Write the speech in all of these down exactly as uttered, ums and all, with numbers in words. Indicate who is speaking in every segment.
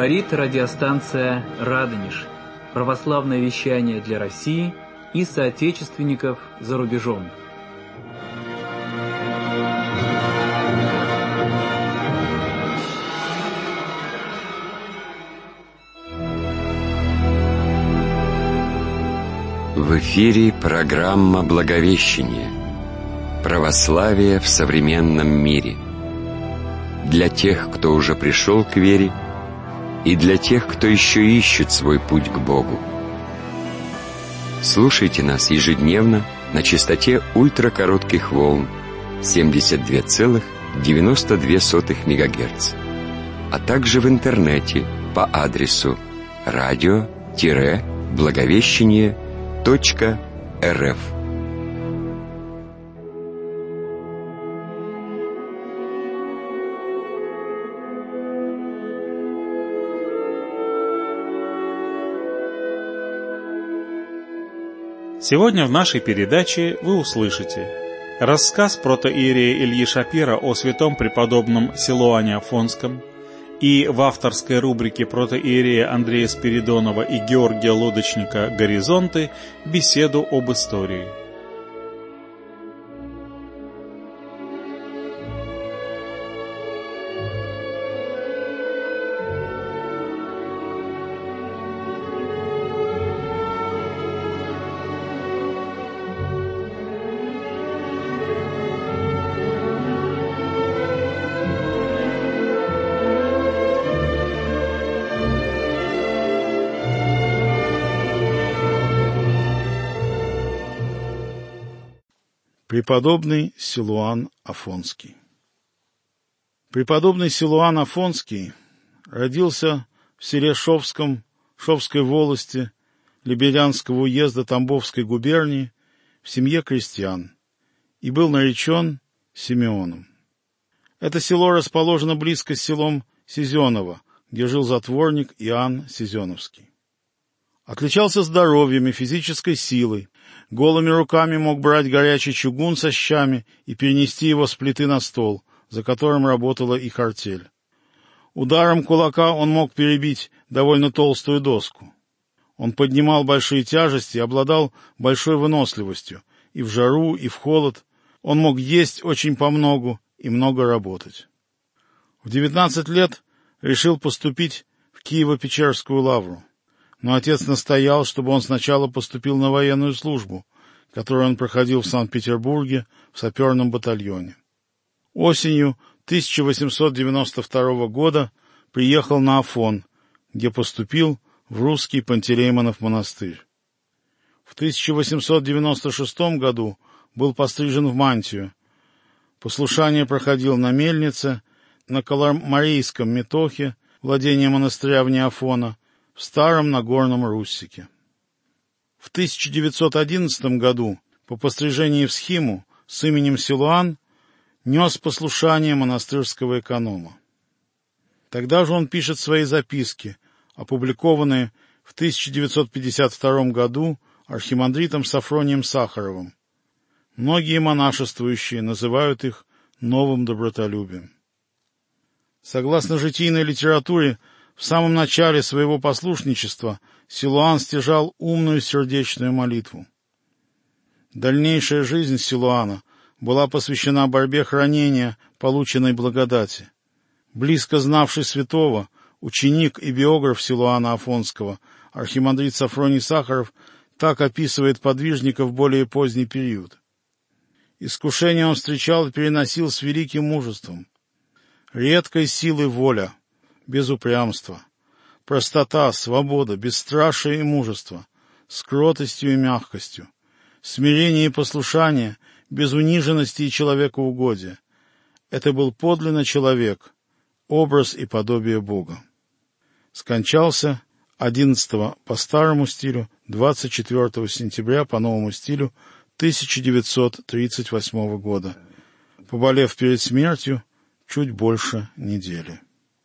Speaker 1: Говорит радиостанция «Радонеж». Православное вещание для России и соотечественников за рубежом.
Speaker 2: В эфире программа «Благовещение. Православие в современном мире». Для тех, кто уже пришел к вере, и для тех, кто еще ищет свой путь к Богу. Слушайте нас ежедневно на частоте ультракоротких волн семьдесят два целых девяносто две сотых мегагерца, а также в интернете по адресу радио-благовещение точка рф.
Speaker 3: Сегодня в нашей передаче вы услышите рассказ протоиерея Ильи Шапира о святом преподобном Силуане Афонском и в авторской рубрике протоиерея Андрея Спиридонова и Георгия Лодочника «Горизонты» беседу об истории.
Speaker 4: Преподобный Силуан Афонский. Преподобный Силуан Афонский родился в селе Шовском, Шовской волости, Лебедянского уезда Тамбовской губернии в семье крестьян и был наречен Симеоном. Это село расположено близко с селом Сизеново, где жил затворник Иоанн Сизеновский. Отличался здоровьем и физической силой. Голыми руками мог брать горячий чугун со щами и перенести его с плиты на стол, за которым работала их артель. Ударом кулака он мог перебить довольно толстую доску. Он поднимал большие тяжести и обладал большой выносливостью. И в жару, и в холод он мог есть очень помногу и много работать. В девятнадцать лет решил поступить в Киево-Печерскую лавру. Но отец настоял, чтобы он сначала поступил на военную службу, которую он проходил в Санкт-Петербурге в саперном батальоне. Осенью тысяча восемьсот девяносто второго года приехал на Афон, где поступил в русский Пантелеймонов монастырь. В тысяча восемьсот девяносто шестом году был пострижен в мантию. Послушание проходил на мельнице, на Коломарийском метохе, владение монастыря вне Афона, в старом Нагорном Руссике. В тысяча девятьсот одиннадцатом году по пострижении в схиму с именем Силуан нес послушание монастырского эконома. Тогда же он пишет свои записки, опубликованные в тысяча девятьсот пятьдесят втором году архимандритом Сафронием Сахаровым. Многие монашествующие называют их новым добротолюбием. Согласно житийной литературе, в самом начале своего послушничества Силуан стяжал умную сердечную молитву. Дальнейшая жизнь Силуана была посвящена борьбе хранения полученной благодати. Близко знавший святого, ученик и биограф Силуана Афонского, архимандрит Сафроний Сахаров, так описывает подвижника в более поздний период. Искушение он встречал и переносил с великим мужеством. Редкой силы воля, без упрямства, простота, свобода, бесстрашие и мужество, с кротостью и мягкостью, смирение и послушание, без униженности и человекоугодия. Это был подлинно человек, образ и подобие Бога. Скончался одиннадцатого по старому стилю, двадцать четвёртого сентября по новому стилю тысяча девятьсот тридцать восьмого года, поболев перед смертью чуть больше недели.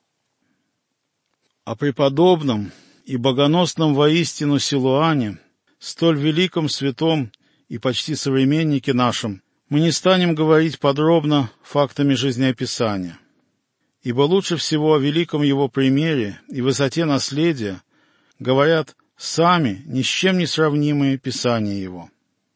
Speaker 4: О преподобном и богоносном воистину Силуане, столь великом святом и почти современнике нашем, мы не станем говорить подробно фактами жизнеописания. Ибо лучше всего о великом его примере и высоте наследия говорят сами ни с чем не сравнимые писания его.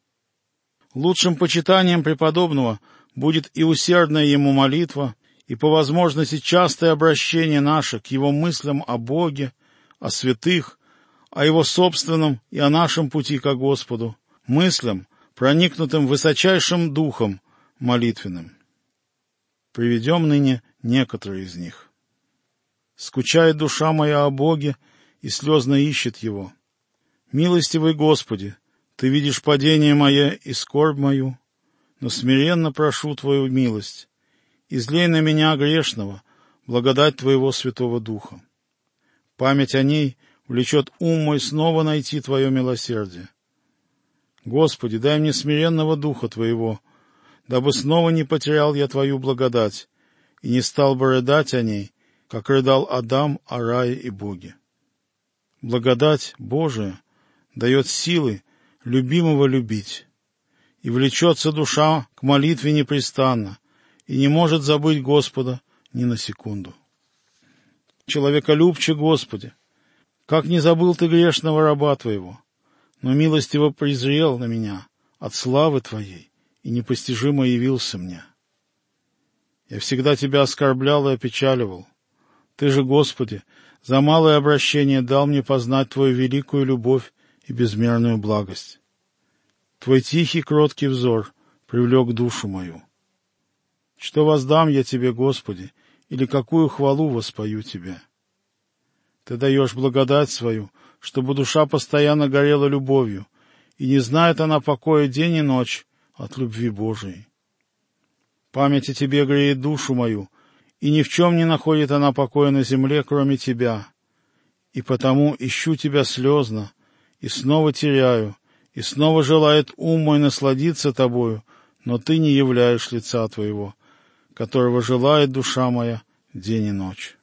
Speaker 4: Лучшим почитанием преподобного будет и усердная ему молитва, и по возможности частое обращение наше к его мыслям о Боге, о святых, о его собственном и о нашем пути ко Господу, мыслям, проникнутым высочайшим духом молитвенным. Приведем ныне некоторые из них. «Скучает душа моя о Боге, и слезно ищет Его. Милостивый Господи, Ты видишь падение мое и скорбь мою, но смиренно прошу Твою милость. Излей на меня грешного благодать Твоего Святого Духа. Память о ней влечет ум мой снова найти Твое милосердие. Господи, дай мне смиренного Духа Твоего, дабы снова не потерял я Твою благодать и не стал бы рыдать о ней, как рыдал Адам о рае и Боге. Благодать Божия дает силы любимого любить, и влечется душа к молитве непрестанно, и не может забыть Господа ни на секунду. Человеколюбче Господи, как не забыл Ты грешного раба Твоего, но милостиво презрел на меня от славы Твоей и непостижимо явился мне. Я всегда Тебя оскорблял и опечаливал. Ты же, Господи, за малое обращение дал мне познать Твою великую любовь и безмерную благость. Твой тихий, кроткий взор привлек душу мою. Что воздам я Тебе, Господи, или какую хвалу воспою Тебе? Ты даешь благодать свою, чтобы душа постоянно горела любовью, и не знает она покоя день и ночь от любви Божией. Память о Тебе греет душу мою, и ни в чем не находит она покоя на земле, кроме Тебя. И потому ищу Тебя слезно, и снова теряю, и снова желает ум мой насладиться Тобою, но Ты не являешь лица Твоего, которого желает душа моя день и ночь.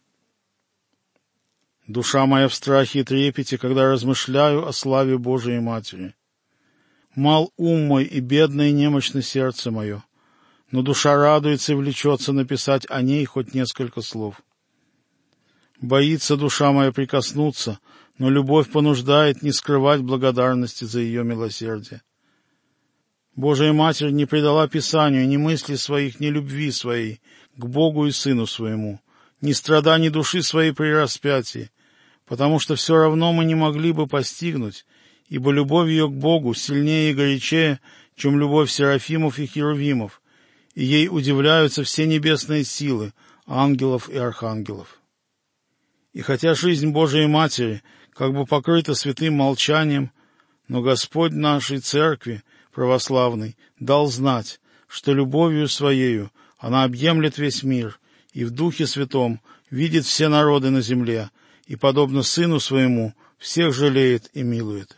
Speaker 4: Душа моя в страхе и трепете, когда размышляю о славе Божией Матери. Мал ум мой и бедно и немощно сердце мое, но душа радуется и влечется написать о ней хоть несколько слов. Боится душа моя прикоснуться, но любовь понуждает не скрывать благодарности за ее милосердие. Божия Матерь не предала Писанию ни мыслей своих, ни любви своей к Богу и Сыну Своему, ни страданий души своей при распятии, потому что все равно мы не могли бы постигнуть, ибо любовь ее к Богу сильнее и горячее, чем любовь серафимов и херувимов, и ей удивляются все небесные силы, ангелов и архангелов. И хотя жизнь Божией Матери как бы покрыта святым молчанием, но Господь нашей Церкви православной дал знать, что любовью Своею она объемлет весь мир, и в Духе Святом видит все народы на земле, и, подобно Сыну Своему, всех жалеет и милует.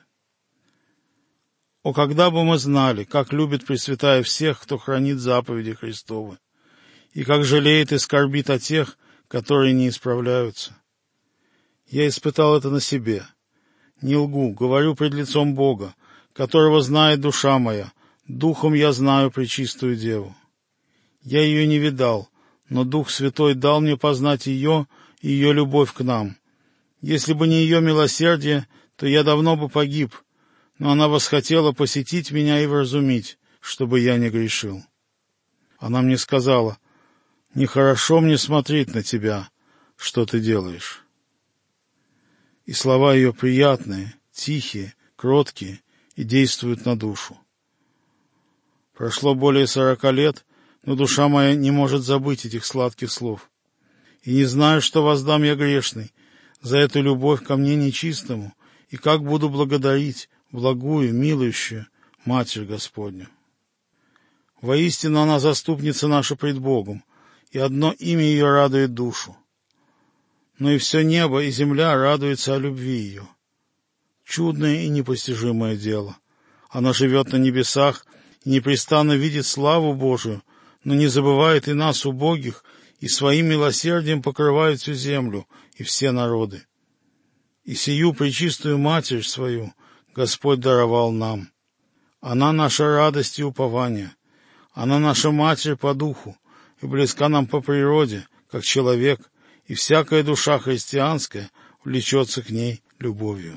Speaker 4: О, когда бы мы знали, как любит Пресвятая всех, кто хранит заповеди Христовы, и как жалеет и скорбит о тех, которые не исправляются. Я испытал это на себе. Не лгу, говорю пред лицом Бога, которого знает душа моя, духом я знаю пречистую Деву. Я ее не видал, но Дух Святой дал мне познать ее и ее любовь к нам. Если бы не ее милосердие, то я давно бы погиб, но она восхотела посетить меня и вразумить, чтобы я не грешил. Она мне сказала: «Нехорошо мне смотреть на тебя, что ты делаешь». И слова ее приятные, тихие, кроткие и действуют на душу. Прошло более сорока лет, но душа моя не может забыть этих сладких слов. И не знаю, что воздам я грешный за эту любовь ко мне нечистому, и как буду благодарить благую, милующую Матерь Господню. Воистину она заступница наша пред Богом, и одно имя ее радует душу. Но и все небо и земля радуются о любви ее. Чудное и непостижимое дело. Она живет на небесах и непрестанно видит славу Божию, но не забывает и нас, убогих, и своим милосердием покрывает всю землю и все народы. И сию пречистую Матерь свою Господь даровал нам. Она наша радость и упование. Она наша Матерь по духу и близка нам по природе, как человек, и всякая душа христианская влечется к ней любовью.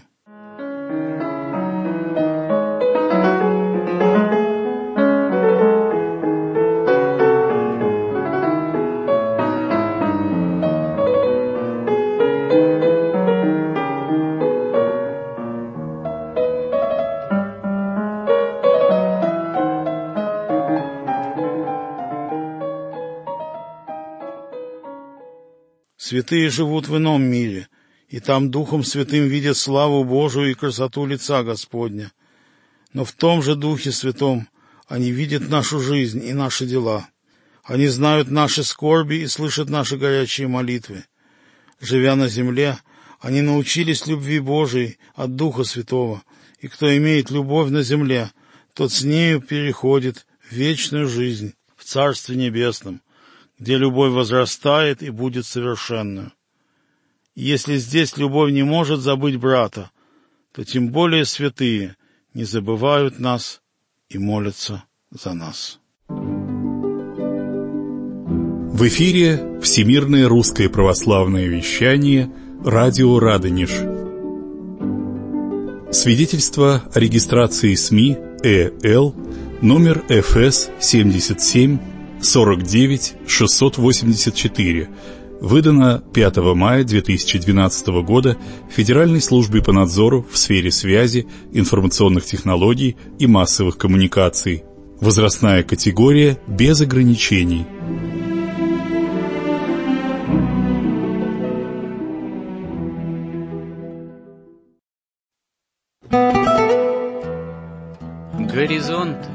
Speaker 4: Святые живут в ином мире, и там Духом Святым видят славу Божию и красоту лица Господня. Но в том же Духе Святом они видят нашу жизнь и наши дела. Они знают наши скорби и слышат наши горячие молитвы. Живя на земле, они научились любви Божией от Духа Святого, и кто имеет любовь на земле, тот с нею переходит в вечную жизнь в Царстве Небесном, где любовь возрастает и будет совершенную. И если здесь любовь не может забыть брата, то тем более святые не забывают нас и молятся за нас.
Speaker 5: В эфире Всемирное русское православное вещание «Радио Радонеж». Свидетельство о регистрации СМИ ЭЛ номер эф эс семьдесят семь сорок девять шестьсот восемьдесят четыре, выдано пятого мая две тысячи двенадцатого года Федеральной службе по надзору в сфере связи, информационных технологий и массовых коммуникаций. Возрастная категория без ограничений.
Speaker 1: Горизонты.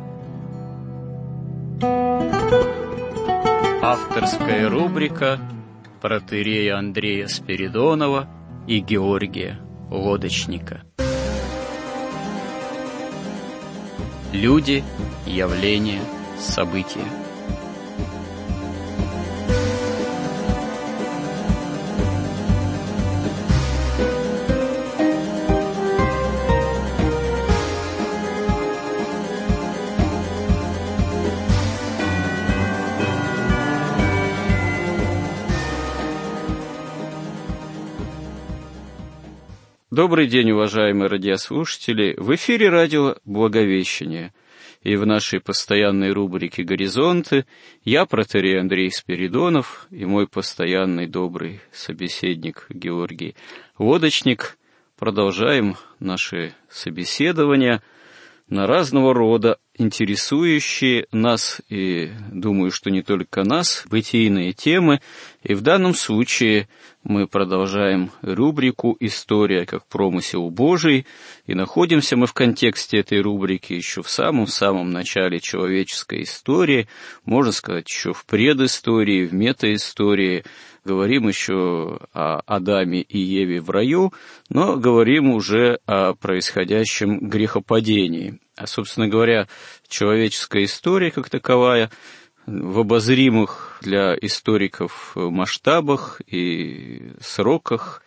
Speaker 1: Авторская рубрика протоиерея Андрея Спиридонова и Георгия Лодочника. Люди, явления, события. Добрый день, уважаемые радиослушатели! В эфире радио «Благовещение». И в нашей постоянной рубрике «Горизонты» я, протоиерей Андрей Спиридонов, и мой постоянный добрый собеседник Георгий Лодочник продолжаем наши собеседования на разного рода интересующие нас, и думаю, что не только нас, бытийные темы. И в данном случае мы продолжаем рубрику «История как промысел Божий», и находимся мы в контексте этой рубрики еще в самом-самом начале человеческой истории, можно сказать, еще в предыстории, в метаистории. Говорим еще о Адаме и Еве в раю, но говорим уже о происходящем грехопадении. А, собственно говоря, человеческая история как таковая в обозримых для историков масштабах и сроках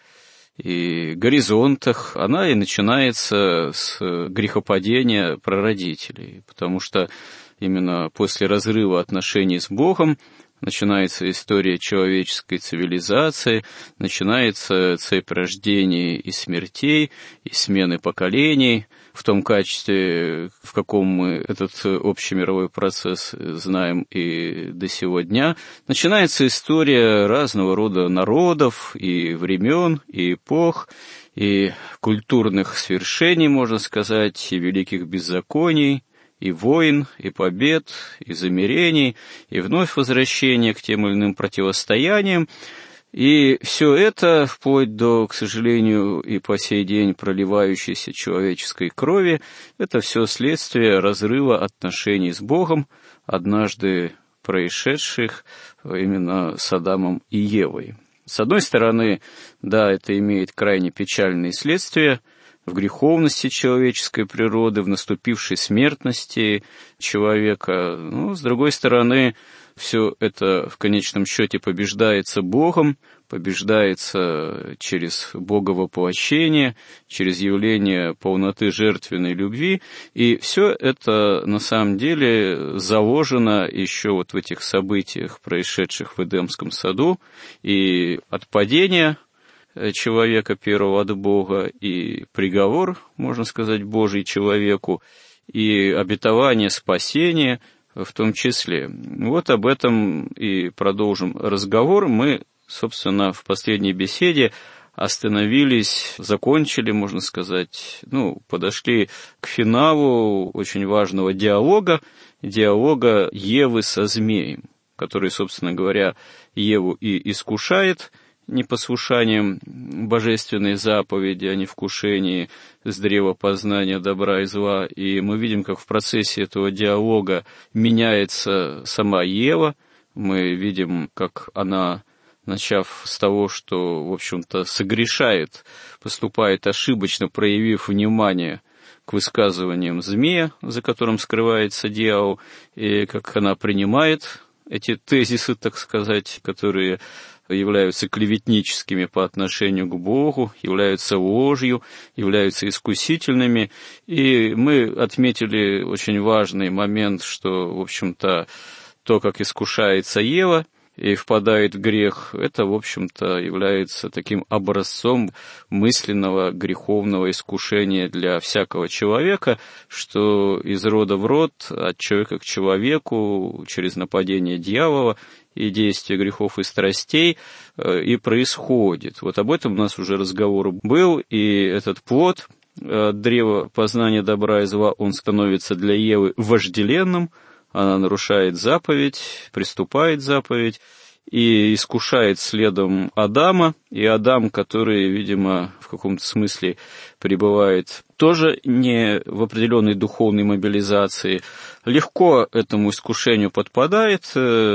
Speaker 1: и горизонтах, она и начинается с грехопадения прародителей, потому что именно после разрыва отношений с Богом начинается история человеческой цивилизации, начинается цепь рождений и смертей, и смены поколений, в том качестве, в каком мы этот общемировой процесс знаем и до сего дня. Начинается история разного рода народов, и времен, и эпох, и культурных свершений, можно сказать, и великих беззаконий, и войн, и побед, и замирений, и вновь возвращение к тем или иным противостояниям. И все это, вплоть до, к сожалению, и по сей день проливающейся человеческой крови, это все следствие разрыва отношений с Богом, однажды происшедших именно с Адамом и Евой. С одной стороны, да, это имеет крайне печальные следствия, в греховности человеческой природы, в наступившей смертности человека. Ну, с другой стороны, все это в конечном счете побеждается Богом, побеждается через Боговоплощение, через явление полноты жертвенной любви, и все это на самом деле заложено еще вот в этих событиях, происшедших в Эдемском саду, и от падения человека первого от Бога, и приговор, можно сказать, Божий человеку, и обетование спасения в том числе. Вот об этом и продолжим разговор. Мы, собственно, в последней беседе остановились, закончили, можно сказать, ну, подошли к финалу очень важного диалога, диалога Евы со змеем, который, собственно говоря, Еву и искушает непослушанием божественной заповеди о невкушении с древа познания добра и зла. И мы видим, как в процессе этого диалога меняется сама Ева. Мы видим, как она, начав с того, что, в общем-то, согрешает, поступает ошибочно, проявив внимание к высказываниям змея, за которым скрывается дьявол, и как она принимает эти тезисы, так сказать, которые являются клеветническими по отношению к Богу, являются ложью, являются искусительными. И мы отметили очень важный момент, что, в общем-то, то, как искушается Ева и впадает в грех, это, в общем-то, является таким образцом мысленного греховного искушения для всякого человека, что из рода в род, от человека к человеку, через нападение дьявола и действия грехов и страстей и происходит. Вот об этом у нас уже разговор был, и этот плод древа познания добра и зла, он становится для Евы вожделенным, она нарушает заповедь, приступает заповедь и искушает следом Адама, и Адам, который, видимо, в каком-то смысле пребывает тоже не в определенной духовной мобилизации, легко этому искушению подпадает,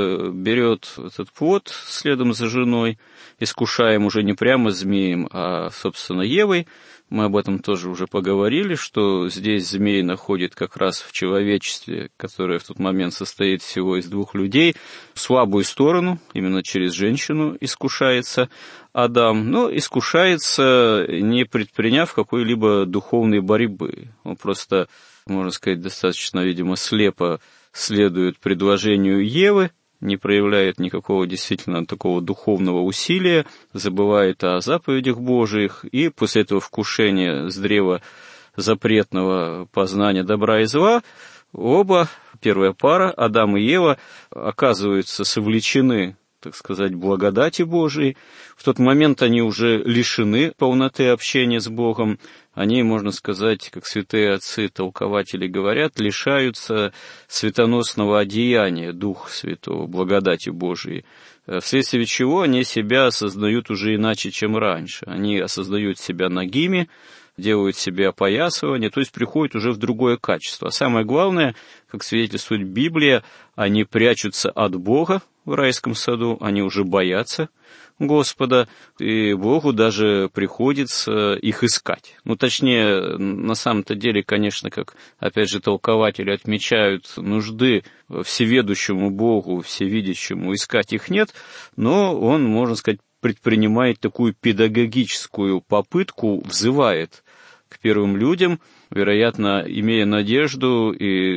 Speaker 1: берет этот плод следом за женой, искушаем уже не прямо змеем, а, собственно, Евой. Мы об этом тоже уже поговорили, что здесь змей находит как раз в человечестве, которое в тот момент состоит всего из двух людей, слабую сторону, именно через женщину искушается Адам, но искушается, не предприняв какой-либо духовной борьбы. Он просто, можно сказать, достаточно, видимо, слепо следует предложению Евы, не проявляет никакого действительно такого духовного усилия, забывает о заповедях Божиих, и после этого вкушения с древа запретного познания добра и зла оба, первая пара, Адам и Ева, оказываются совлечены, так сказать, благодати Божией. В тот момент они уже лишены полноты общения с Богом. Они, можно сказать, как святые отцы, толкователи говорят, лишаются светоносного одеяния Духа Святого, благодати Божией, вследствие чего они себя осознают уже иначе, чем раньше. Они осознают себя нагими, делают себе опоясывание, то есть приходят уже в другое качество. А самое главное, как свидетельствует Библия, они прячутся от Бога в райском саду, они уже боятся Господа, и Богу даже приходится их искать. Ну, точнее, на самом-то деле, конечно, как, опять же, толкователи отмечают, нужды всеведущему Богу, всевидящему искать их нет, но он, можно сказать, предпринимает такую педагогическую попытку, взывает к первым людям, вероятно, имея надежду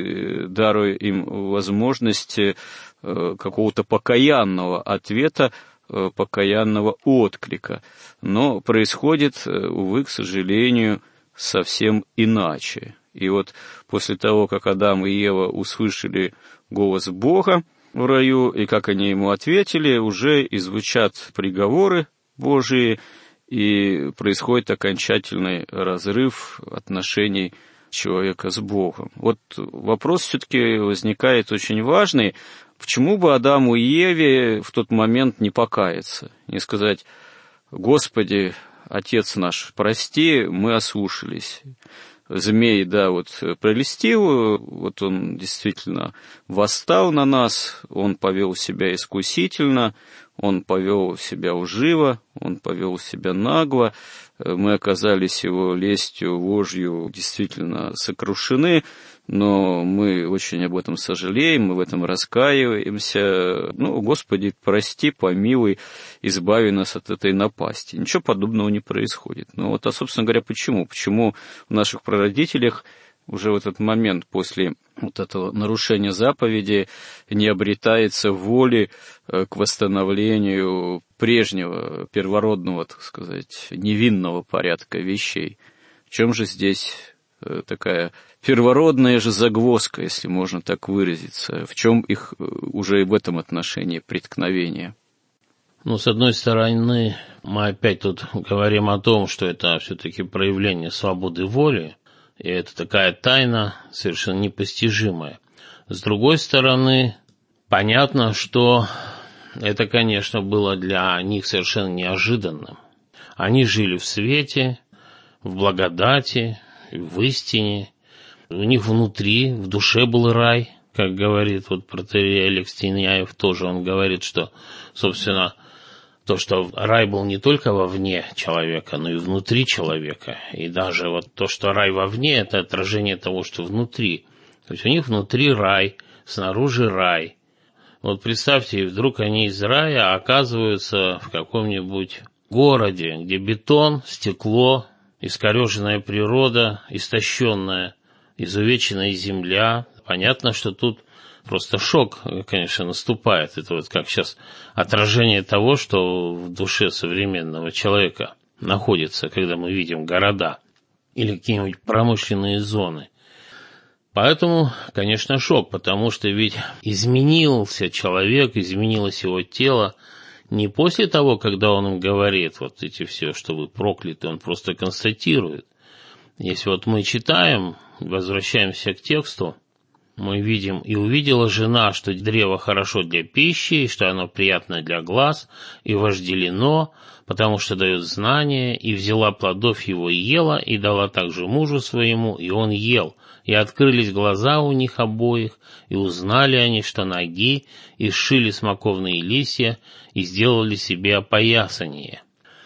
Speaker 1: и даруя им возможность какого-то покаянного ответа, покаянного отклика. Но происходит, увы, к сожалению, совсем иначе. И вот после того, как Адам и Ева услышали голос Бога в раю, и как они ему ответили, уже и звучат приговоры Божии, и происходит окончательный разрыв отношений человека с Богом. Вот вопрос все-таки возникает очень важный. Почему бы Адаму и Еве в тот момент не покаяться? Не сказать: «Господи, Отец наш, прости, мы ослушались». Змей, да, вот прелестил, вот он действительно восстал на нас, он повел себя искусительно, Он повел себя лживо, он повел себя нагло, мы оказались его лестью, ложью действительно сокрушены, но мы очень об этом сожалеем, мы в этом раскаиваемся. Ну, Господи, прости, помилуй, избави нас от этой напасти. Ничего подобного не происходит. Ну вот, а, собственно говоря, почему? Почему в наших прародителях уже в этот момент после вот этого нарушения заповеди не обретается воли к восстановлению прежнего, первородного, так сказать, невинного порядка вещей? В чем же здесь такая первородная же загвоздка, если можно так выразиться? В чем их уже и в этом отношении преткновение?
Speaker 6: Ну, с одной стороны, мы опять тут говорим о том, что это все-таки проявление свободы воли, и это такая тайна совершенно непостижимая. С другой стороны, понятно, что это, конечно, было для них совершенно неожиданным. Они жили в свете, в благодати, в истине. У них внутри, в душе был рай, как говорит вот протоиерей Алекс Тиняев тоже. Он говорит, что, собственно, то, что рай был не только вовне человека, но и внутри человека. И даже вот то, что рай вовне, это отражение того, что внутри. То есть у них внутри рай, снаружи рай. Вот представьте, вдруг они из рая оказываются в каком-нибудь городе, где бетон, стекло, искореженная природа, истощенная, изувеченная земля. Понятно, что тут просто шок, конечно, наступает. Это вот как сейчас отражение того, что в душе современного человека находится, когда мы видим города или какие-нибудь промышленные зоны. Поэтому, конечно, шок, потому что ведь изменился человек, изменилось его тело не после того, когда он им говорит вот эти все, что вы прокляты, он просто констатирует. Если вот мы читаем, возвращаемся к тексту, мы видим: «И увидела жена, что древо хорошо для пищи, и что оно приятно для глаз, и вожделено, потому что дает знание, и взяла плодов его и ела, и дала также мужу своему, и он ел. И открылись глаза у них обоих, и узнали они, что ноги, и сшили смоковные листья, и сделали себе опоясание».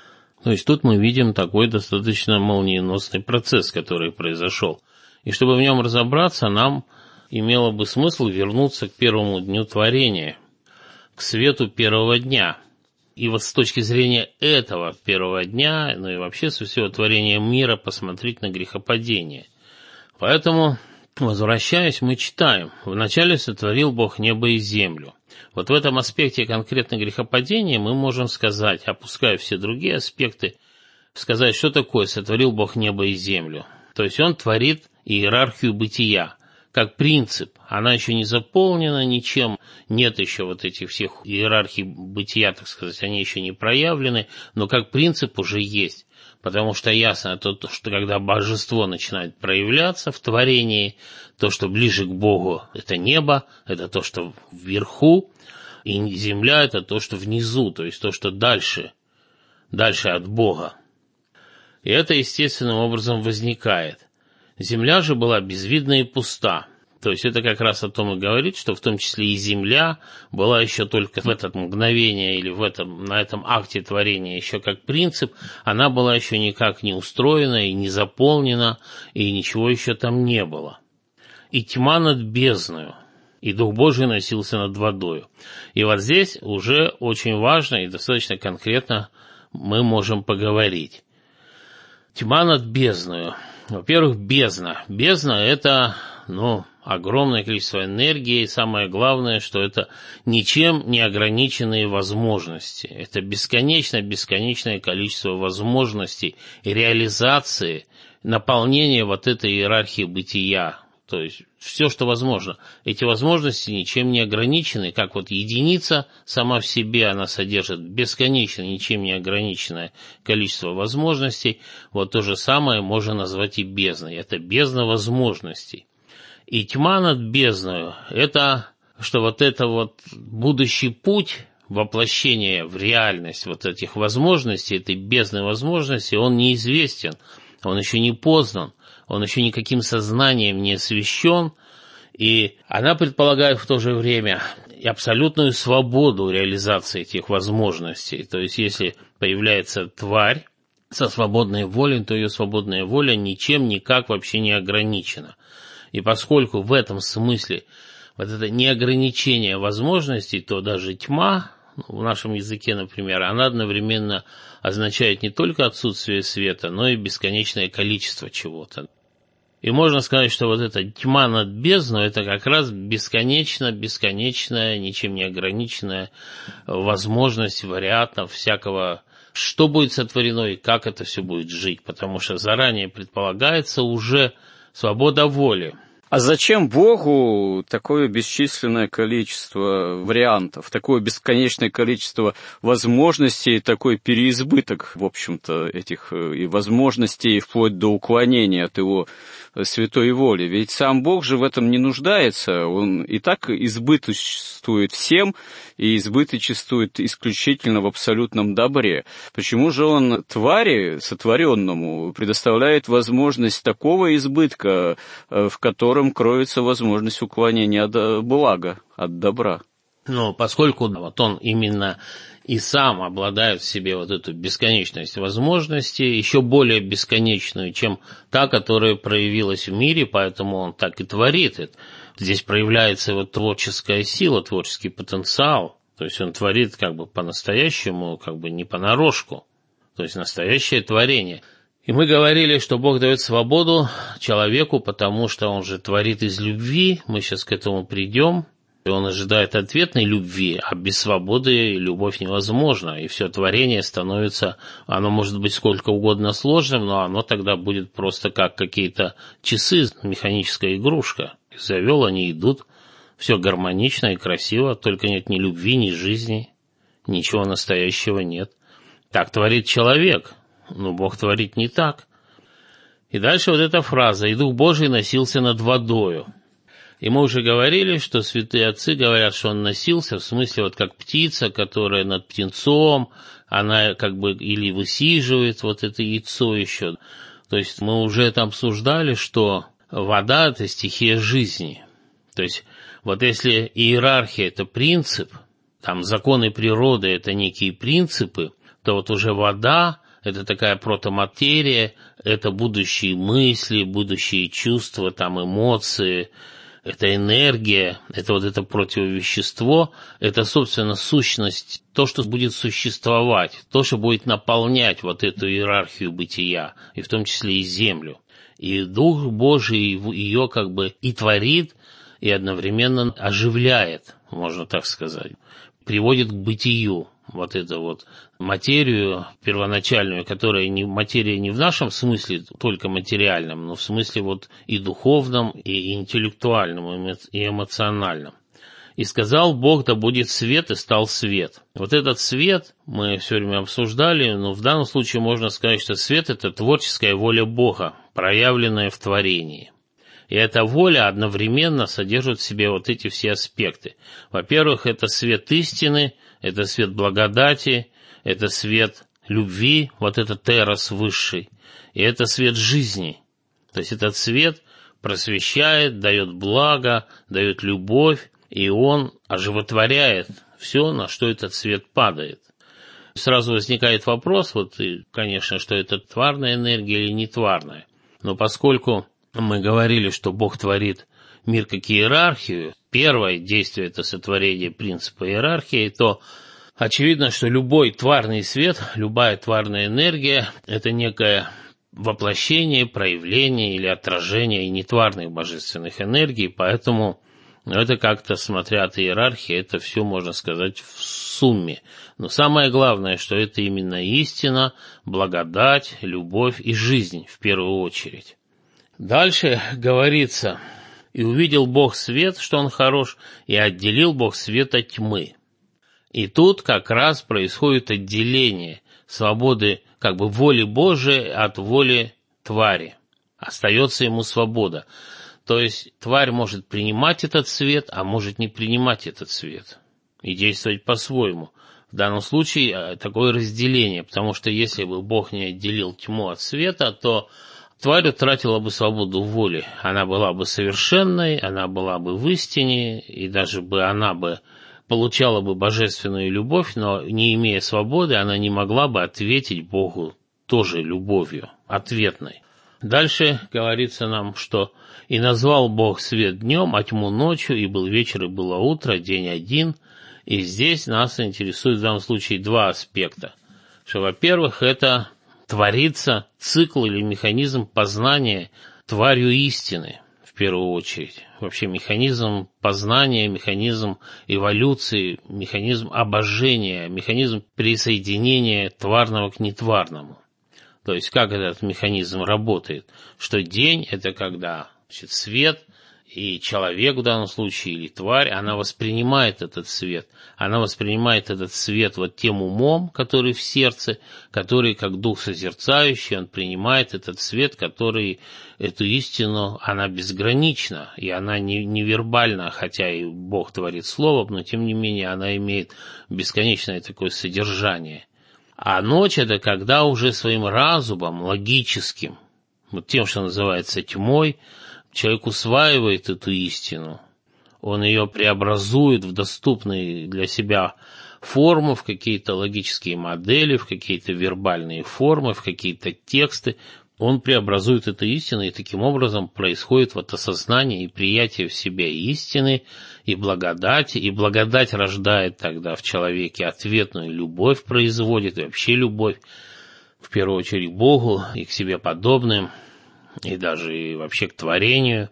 Speaker 6: То есть тут мы видим такой достаточно молниеносный процесс, который произошел. И чтобы в нем разобраться, нам имело бы смысл вернуться к первому дню творения, к свету первого дня. И вот с точки зрения этого первого дня, ну и вообще со всего творения мира, посмотреть на грехопадение. Поэтому, возвращаясь, мы читаем: «Вначале сотворил Бог небо и землю». Вот в этом аспекте конкретно грехопадения мы можем сказать, опуская все другие аспекты, сказать, что такое сотворил Бог небо и землю. То есть он творит иерархию бытия, как принцип. Она еще не заполнена ничем, нет еще вот этих всех иерархий бытия, так сказать, они еще не проявлены, но как принцип уже есть. Потому что ясно, то, что когда божество начинает проявляться в творении, то, что ближе к Богу, это небо, это то, что вверху, и земля, это то, что внизу, то есть то, что дальше, дальше от Бога. И это естественным образом возникает. Земля же была безвидна и пуста. То есть это как раз о том и говорит, что в том числе и земля была еще только в это мгновение или в этом, на этом акте творения еще как принцип, она была еще никак не устроена и не заполнена, и ничего еще там не было. И тьма над бездною, и Дух Божий носился над водою. И вот здесь уже очень важно и достаточно конкретно мы можем поговорить. Тьма над бездною. Во-первых, бездна. Бездна – это, ну, огромное количество энергии, и самое главное, что это ничем не ограниченные возможности. Это бесконечно-бесконечное количество возможностей реализации, наполнения вот этой иерархии бытия. То есть все, что возможно. Эти возможности ничем не ограничены, как вот единица сама в себе, она содержит бесконечно, ничем не ограниченное количество возможностей. Вот то же самое можно назвать и бездной. Это бездна возможностей. И тьма над бездною – это, что вот это вот будущий путь воплощения в реальность вот этих возможностей, этой бездны возможностей, он неизвестен, он еще не познан. Он еще никаким сознанием не освящен, и она предполагает в то же время абсолютную свободу реализации этих возможностей. То есть, если появляется тварь со свободной волей, то ее свободная воля ничем никак вообще не ограничена. И поскольку в этом смысле вот это неограничение возможностей, то даже тьма, в нашем языке, например, она одновременно означает не только отсутствие света, но и бесконечное количество чего-то. И можно сказать, что вот эта тьма над бездной – это как раз бесконечно, бесконечная, ничем не ограниченная возможность вариантов всякого, что будет сотворено и как это все будет жить, потому что заранее предполагается уже свобода воли.
Speaker 1: А зачем Богу такое бесчисленное количество вариантов, такое бесконечное количество возможностей, такой переизбыток, в общем-то, этих и возможностей вплоть до уклонения от его святой воли? Ведь сам Бог же в этом не нуждается, он и так избыточествует всем и избыточествует исключительно в абсолютном добре. Почему же он твари, сотворенному, предоставляет возможность такого избытка, в котором кроется возможность уклонения от блага, от добра?
Speaker 6: Ну, поскольку вот он именно и сам обладает в себе вот эту бесконечность возможностей, еще более бесконечную, чем та, которая проявилась в мире, поэтому он так и творит это. Здесь проявляется его творческая сила, творческий потенциал, то есть он творит как бы по-настоящему, как бы не понарошку, то есть настоящее творение. И мы говорили, что Бог дает свободу человеку, потому что он же творит из любви, мы сейчас к этому придем, и он ожидает ответной любви, а без свободы любовь невозможна, и все творение становится, оно может быть сколько угодно сложным, но оно тогда будет просто как какие-то часы, механическая игрушка. Их завел, они идут, все гармонично и красиво, только нет ни любви, ни жизни, ничего настоящего нет. Так творит человек. Но Бог творит не так. И дальше вот эта фраза «И Дух Божий носился над водою». И мы уже говорили, что святые отцы говорят, что он носился, в смысле вот как птица, которая над птенцом, она как бы или высиживает вот это яйцо еще. То есть мы уже это обсуждали, что вода – это стихия жизни. То есть вот если иерархия – это принцип, там законы природы – это некие принципы, то вот уже вода – это такая протоматерия, это будущие мысли, будущие чувства, там эмоции, это энергия, это вот это противовещество, это, собственно, сущность, то, что будет существовать, то, что будет наполнять вот эту иерархию бытия, и в том числе и землю. И Дух Божий ее как бы и творит, и одновременно оживляет, можно так сказать, приводит к бытию. Вот эту вот материю первоначальную, которая не материя не в нашем смысле только материальном, но в смысле вот и духовном, и интеллектуальном, и эмоциональном. И сказал Бог, да будет свет, и стал свет. Вот этот свет мы все время обсуждали, но в данном случае можно сказать, что свет – это творческая воля Бога, проявленная в творении. И эта воля одновременно содержит в себе вот эти все аспекты. Во-первых, это свет истины, это свет благодати, это свет любви, вот это терос высший, и это свет жизни. То есть этот свет просвещает, дает благо, дает любовь, и он оживотворяет все, на что этот свет падает. Сразу возникает вопрос, вот, и, конечно, что это тварная энергия или не тварная. Но поскольку мы говорили, что Бог творит мир как иерархию, первое действие – это сотворение принципа иерархии, то очевидно, что любой тварный свет, любая тварная энергия – это некое воплощение, проявление или отражение нетварных божественных энергий, поэтому это как-то, смотря от иерархии, это все, можно сказать, в сумме. Но самое главное, что это именно истина, благодать, любовь и жизнь в первую очередь. Дальше говорится, и увидел Бог свет, что он хорош, и отделил Бог свет от тьмы. И тут как раз происходит отделение свободы, как бы воли Божией от воли твари. Остается ему свобода. То есть тварь может принимать этот свет, а может не принимать этот свет. И действовать по-своему. В данном случае такое разделение, потому что если бы Бог не отделил тьму от света, то тварь утратила бы свободу воли, она была бы совершенной, она была бы в истине, и даже бы она бы получала бы божественную любовь, но не имея свободы, она не могла бы ответить Богу тоже любовью, ответной. Дальше говорится нам, что «И назвал Бог свет днем, а тьму ночью, и был вечер, и было утро, день один». И здесь нас интересует в данном случае два аспекта. Что, во-первых, это творится цикл или механизм познания тварью истины, в первую очередь. Вообще механизм познания, механизм эволюции, механизм обожения, механизм присоединения тварного к нетварному. То есть как этот механизм работает? Что день – это когда, значит, свет, и человек в данном случае, или тварь, она воспринимает этот свет. Она воспринимает этот свет вот тем умом, который в сердце, который, как дух созерцающий, он принимает этот свет, который, эту истину, она безгранична, и она не, не вербальна, хотя и Бог творит словом, но тем не менее она имеет бесконечное такое содержание. А ночь – это когда уже своим разумом, логическим, вот тем, что называется тьмой, человек усваивает эту истину, он ее преобразует в доступные для себя формы, в какие-то логические модели, в какие-то вербальные формы, в какие-то тексты. Он преобразует эту истину, и таким образом происходит вот осознание и приятие в себе истины, и благодати, и благодать рождает тогда в человеке ответную любовь, производит, и вообще любовь, в первую очередь, к Богу и к себе подобным, и даже и вообще к творению.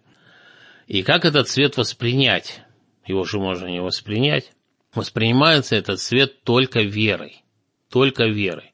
Speaker 6: И как этот свет воспринять? Его же можно не воспринять. Воспринимается этот свет только верой, только верой.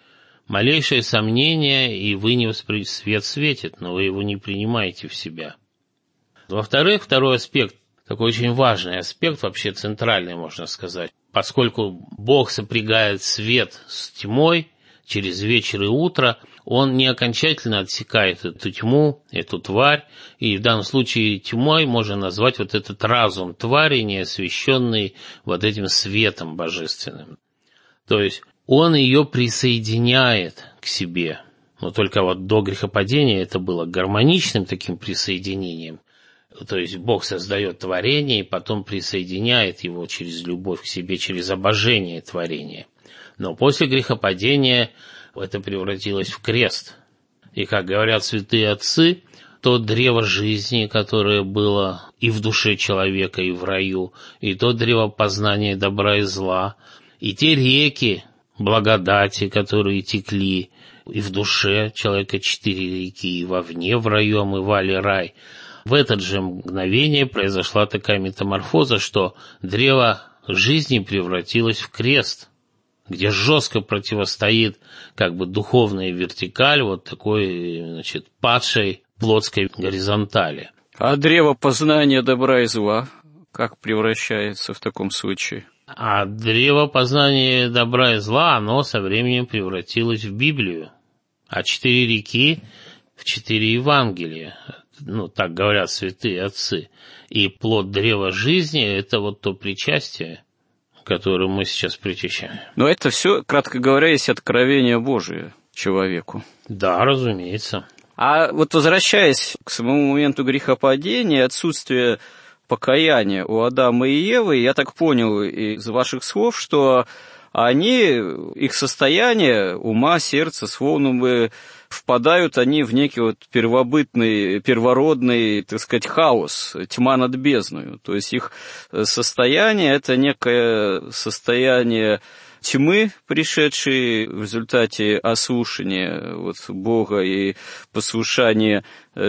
Speaker 6: Малейшее сомнение, и вы не воспринимаете, свет светит, но вы его не принимаете в себя. Во-вторых, второй аспект, такой очень важный аспект, вообще центральный, можно сказать, поскольку Бог сопрягает свет с тьмой через вечер и утро, он не окончательно отсекает эту тьму, эту тварь, и в данном случае тьмой можно назвать вот этот разум твари, не освещенный вот этим светом божественным. То есть он ее присоединяет к себе, но только вот до грехопадения это было гармоничным таким присоединением. То есть Бог создает творение и потом присоединяет его через любовь к себе, через обожение творения. Но после грехопадения это превратилось в крест. И, как говорят святые отцы, то древо жизни, которое было и в душе человека, и в раю, и то древо познания добра и зла, и те реки благодати, которые текли и в душе человека четыре реки, и вовне в раю омывали рай. В это же мгновение произошла такая метаморфоза, что древо жизни превратилось в крест, где жестко противостоит как бы духовная вертикаль вот такой, значит, падшей плотской горизонтали.
Speaker 1: А древо познания добра и зла как превращается в таком случае?
Speaker 6: А древо познания добра и зла, оно со временем превратилось в Библию. А четыре реки в четыре Евангелия. Ну, так говорят святые отцы. И плод древа жизни – это вот то причастие, которым мы сейчас причащаем.
Speaker 1: Но это все, кратко говоря, есть откровение Божие человеку.
Speaker 6: Да, разумеется.
Speaker 1: А вот возвращаясь к самому моменту грехопадения, отсутствие покаяния у Адама и Евы, я так понял из ваших слов, что они, их состояние ума, сердца, словно бы впадают они в некий вот первобытный, первородный, так сказать, хаос, тьма над бездною. То есть их состояние – это некое состояние тьмы, пришедшей в результате ослушания вот, Бога и послушания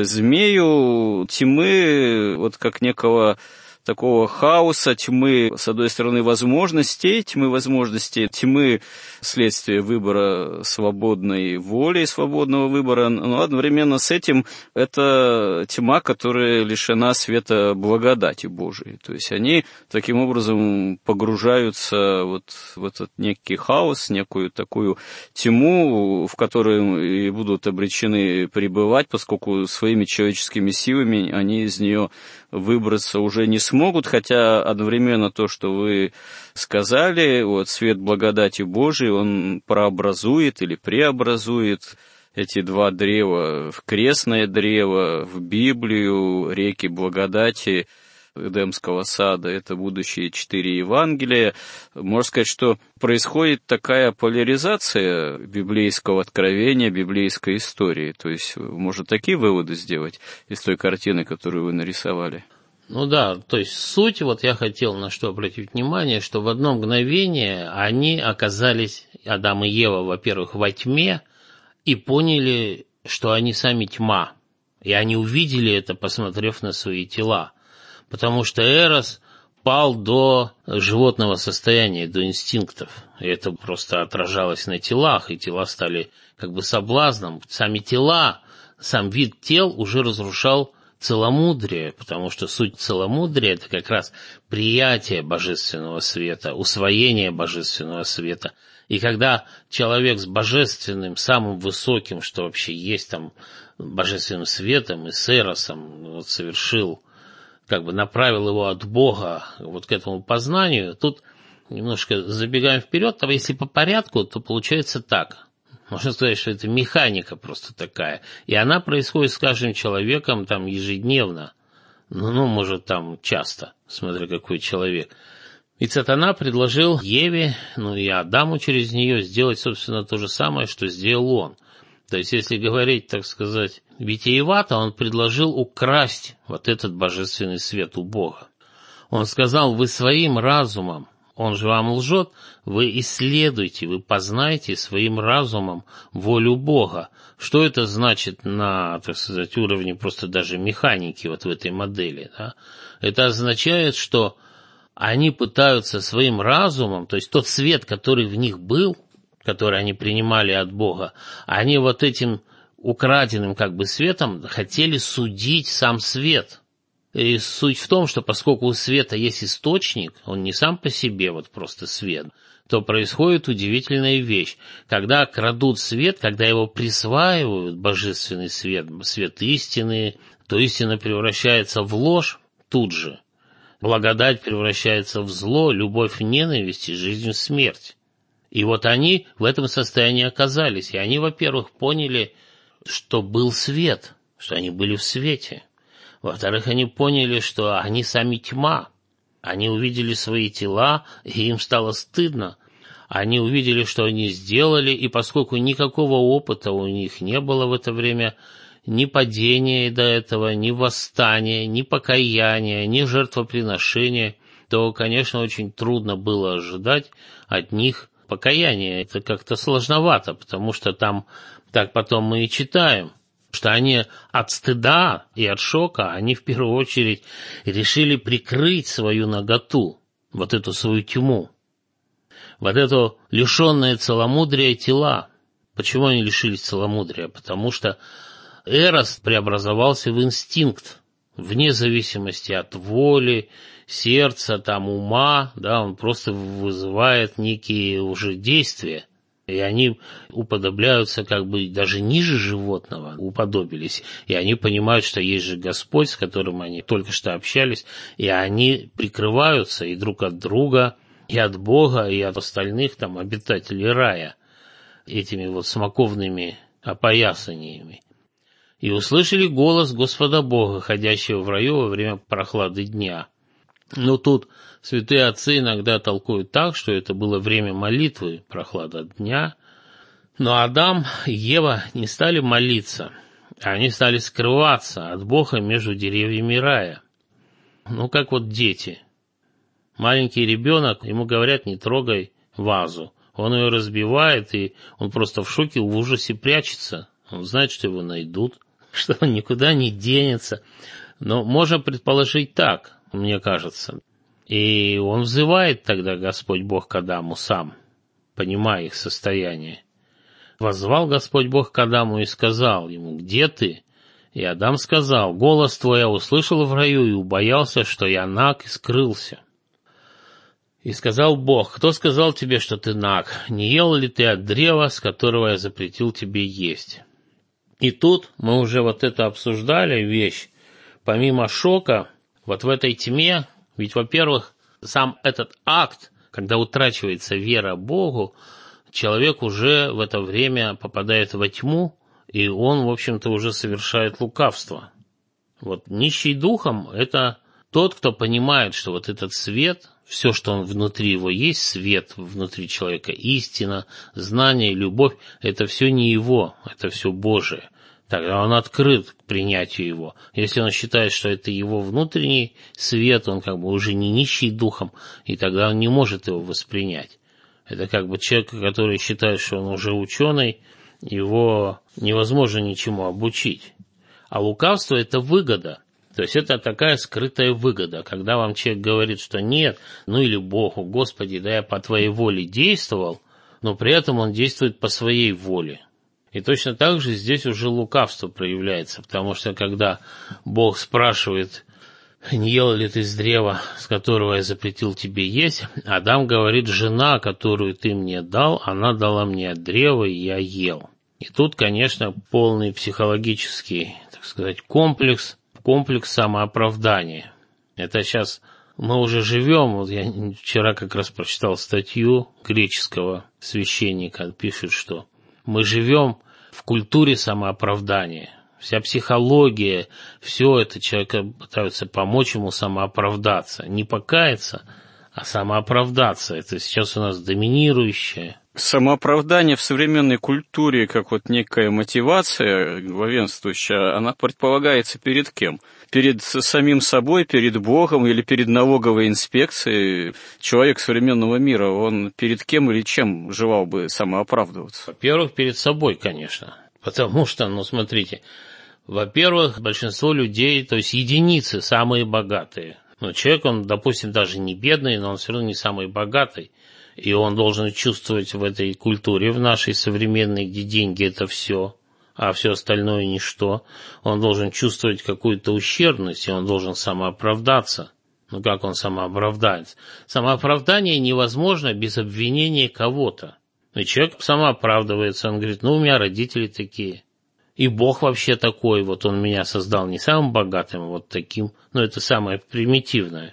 Speaker 1: змею, тьмы, вот как некого такого хаоса, тьмы, с одной стороны, возможностей, тьмы возможностей, тьмы следствие выбора свободной воли, свободного выбора, но одновременно с этим это тьма, которая лишена света благодати Божией. То есть они таким образом погружаются вот в этот некий хаос, некую такую тьму, в которой и будут обречены пребывать, поскольку своими человеческими силами они из нее выбраться уже не смогут, хотя одновременно то, что вы сказали, вот свет благодати Божией, он прообразует или преобразует эти два древа в крестное древо, в Библию, реки благодати, Эдемского сада, это будущие четыре Евангелия. Можно сказать, что происходит такая поляризация библейского откровения, библейской истории. То есть можно такие выводы сделать из той картины, которую вы нарисовали?
Speaker 6: Ну да, то есть суть, вот я хотел на что обратить внимание, что в одно мгновение они оказались, Адам и Ева, во-первых, во тьме, и поняли, что они сами тьма. И они увидели это, посмотрев на свои тела. Потому что Эрос пал до животного состояния, до инстинктов. И это просто отражалось на телах, и тела стали как бы соблазном. Сами тела, сам вид тел уже разрушал целомудрие, потому что суть целомудрия – это как раз приятие божественного света, усвоение божественного света. И когда человек с божественным, самым высоким, что вообще есть там, божественным светом и с Эросом вот, совершил, как бы направил его от Бога вот к этому познанию, тут немножко забегаем вперед, а если по порядку, то получается так. Можно сказать, что это механика просто такая. И она происходит с каждым человеком там ежедневно. Ну, ну, может, там часто, смотря какой человек. И сатана предложил Еве, ну и Адаму через нее сделать, собственно, то же самое, что сделал он. То есть, если говорить, так сказать, витиевато, он предложил украсть вот этот божественный свет у Бога. Он сказал: вы своим разумом, он же вам лжет, вы исследуйте, вы познайте своим разумом волю Бога. Что это значит на, так сказать, уровне просто даже механики вот в этой модели? Да? Это означает, что они пытаются своим разумом, то есть тот свет, который в них был, который они принимали от Бога, они вот этим украденным как бы светом хотели судить сам свет. И суть в том, что поскольку у света есть источник, он не сам по себе вот просто свет, то происходит удивительная вещь. Когда крадут свет, когда его присваивают, божественный свет, свет истины, то истина превращается в ложь тут же. Благодать превращается в зло, любовь в ненависть и жизнь в смерть. И вот они в этом состоянии оказались. И они, во-первых, поняли, что был свет, что они были в свете. Во-вторых, они поняли, что они сами тьма. Они увидели свои тела, и им стало стыдно. Они увидели, что они сделали, и поскольку никакого опыта у них не было в это время, ни падения до этого, ни восстания, ни покаяния, ни жертвоприношения, то, конечно, очень трудно было ожидать от них покаяния. Это как-то сложновато, потому что там, так потом мы и читаем, что они от стыда и от шока, они в первую очередь решили прикрыть свою наготу, вот эту свою тьму, вот это лишенное целомудрия тела. Почему они лишились целомудрия? Потому что Эрос преобразовался в инстинкт, вне зависимости от воли, сердца, там, ума, да, он просто вызывает некие уже действия. И они уподобляются как бы даже ниже животного, уподобились. И они понимают, что есть же Господь, с которым они только что общались, и они прикрываются и друг от друга, и от Бога, и от остальных там обитателей рая этими вот смоковными опоясаниями. И услышали голос Господа Бога, ходящего в раю во время прохлады дня. Но тут святые отцы иногда толкуют так, что это было время молитвы, прохлада дня. Но Адам и Ева не стали молиться, они стали скрываться от Бога между деревьями рая. Ну, как вот дети. Маленький ребенок, ему говорят: не трогай вазу. Он ее разбивает, и он просто в шоке, в ужасе прячется. Он знает, что его найдут, что он никуда не денется. Но можно предположить так, мне кажется. И он взывает тогда, Господь Бог, к Адаму сам, понимая их состояние. Воззвал Господь Бог к Адаму и сказал ему: где ты? И Адам сказал: голос твой я услышал в раю и убоялся, что я наг, и скрылся. И сказал Бог: кто сказал тебе, что ты наг? Не ел ли ты от древа, с которого я запретил тебе есть? И тут мы уже вот это обсуждали вещь. Помимо шока, вот в этой тьме, ведь, во-первых, сам этот акт, когда утрачивается вера Богу, человек уже в это время попадает во тьму, и он, в общем-то, уже совершает лукавство. Вот нищий духом – это Тот, кто понимает, что вот этот свет, все, что он внутри его есть, свет внутри человека, истина, знание, любовь, это все не его, это все Божие. Тогда он открыт к принятию его. Если он считает, что это его внутренний свет, он как бы уже не нищий духом, и тогда он не может его воспринять. Это как бы человек, который считает, что он уже ученый, его невозможно ничему обучить. А лукавство – это выгода. То есть это такая скрытая выгода, когда вам человек говорит, что нет, ну или Богу, Господи, да я по Твоей воле действовал, но при этом он действует по своей воле. И точно так же здесь уже лукавство проявляется, потому что когда Бог спрашивает, не ел ли ты с древа, с которого я запретил тебе есть, Адам говорит, жена, которую ты мне дал, она дала мне от древа, и я ел. И тут, конечно, полный психологический, так сказать, комплекс, комплекс самооправдания. Это сейчас мы уже живем, вот я вчера как раз прочитал статью греческого священника, пишет, что мы живем в культуре самооправдания. Вся психология, все это человека пытаются помочь ему самооправдаться. Не покаяться, а самооправдаться. Это сейчас у нас доминирующее.
Speaker 1: Самооправдание в современной культуре, как вот некая мотивация главенствующая, она предполагается перед кем? Перед самим собой, перед Богом или перед налоговой инспекцией? Человек современного мира, он перед кем или чем желал бы самооправдываться?
Speaker 6: Во-первых, перед собой, конечно. Потому что, ну, смотрите, во-первых, большинство людей, то есть единицы, самые богатые. Ну, человек, он, допустим, даже не бедный, но он все равно не самый богатый. И он должен чувствовать в этой культуре, в нашей современной, где деньги – это все, а все остальное – ничто. Он должен чувствовать какую-то ущербность, и он должен самооправдаться. Ну, как он самооправдается? Самооправдание невозможно без обвинения кого-то. И человек самооправдывается, он говорит, ну, у меня родители такие. И Бог вообще такой, вот он меня создал не самым богатым, а вот таким. Но это самое примитивное.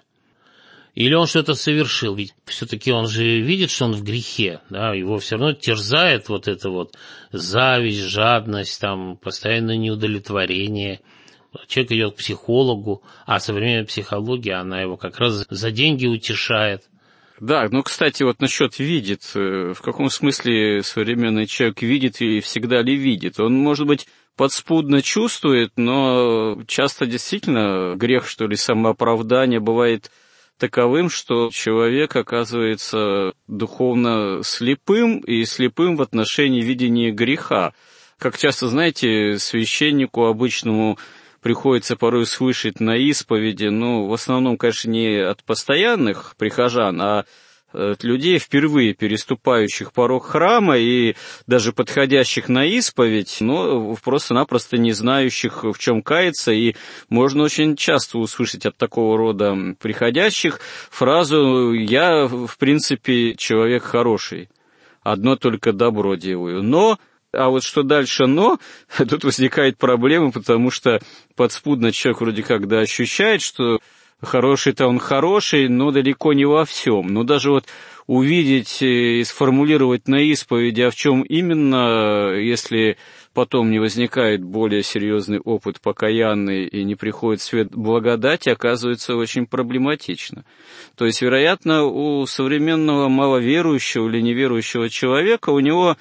Speaker 6: Или он что-то совершил, ведь все-таки он же видит, что он в грехе, да, его все равно терзает вот это вот зависть, жадность, там, постоянное неудовлетворение. Человек идет к психологу, а современная психология, она его как раз за деньги утешает.
Speaker 1: Да, ну, кстати, вот насчет видит, в каком смысле современный человек видит и всегда ли видит? Он, может быть, подспудно чувствует, но часто действительно грех, что ли, самооправдания бывает таковым, что человек оказывается духовно слепым и слепым в отношении видения греха. Как часто, знаете, священнику обычному приходится порой слышать на исповеди, ну, в основном, конечно, не от постоянных прихожан, а от людей, впервые переступающих порог храма и даже подходящих на исповедь, но просто-напросто не знающих, в чем каяться, и можно очень часто услышать от такого рода приходящих фразу «я, в принципе, человек хороший, одно только добро делаю, но...» А вот что дальше «но», тут возникает проблема, потому что подспудно человек вроде как да ощущает, что хороший-то он хороший, но далеко не во всем. Но даже вот увидеть и сформулировать на исповеди, а в чем именно, если потом не возникает более серьезный опыт покаянный и не приходит свет благодати, оказывается очень проблематично. То есть, вероятно, у современного маловерующего или неверующего человека, у него,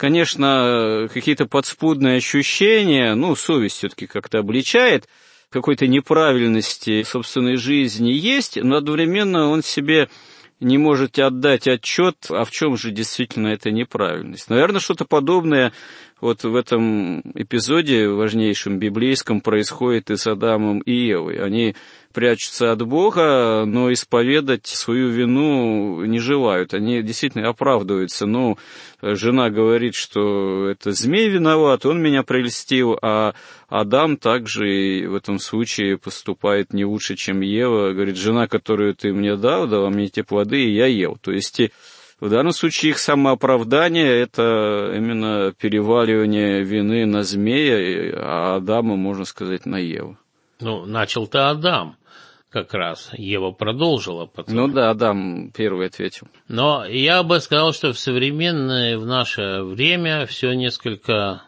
Speaker 1: конечно, какие-то подспудные ощущения, ну, совесть все-таки как-то обличает, какой-то неправильности собственной жизни есть, но одновременно он себе не может отдать отчет, а в чем же действительно эта неправильность. Наверное, что-то подобное вот в этом эпизоде важнейшем библейском происходит и с Адамом и Евой. Они прячутся от Бога, но исповедать свою вину не желают. Они действительно оправдываются. Ну, жена говорит, что это змей виноват, он меня прельстил, а Адам также в этом случае поступает не лучше, чем Ева. Говорит, жена, которую ты мне дал, дала мне те плоды, и я ел. То есть в данном случае их самооправдание – это именно переваливание вины на змея, а Адама, можно сказать, на Еву.
Speaker 6: Ну, начал-то Адам как раз, Ева продолжила потом.
Speaker 1: Ну да, Адам первый ответил.
Speaker 6: Но я бы сказал, что в современное, в наше время все несколько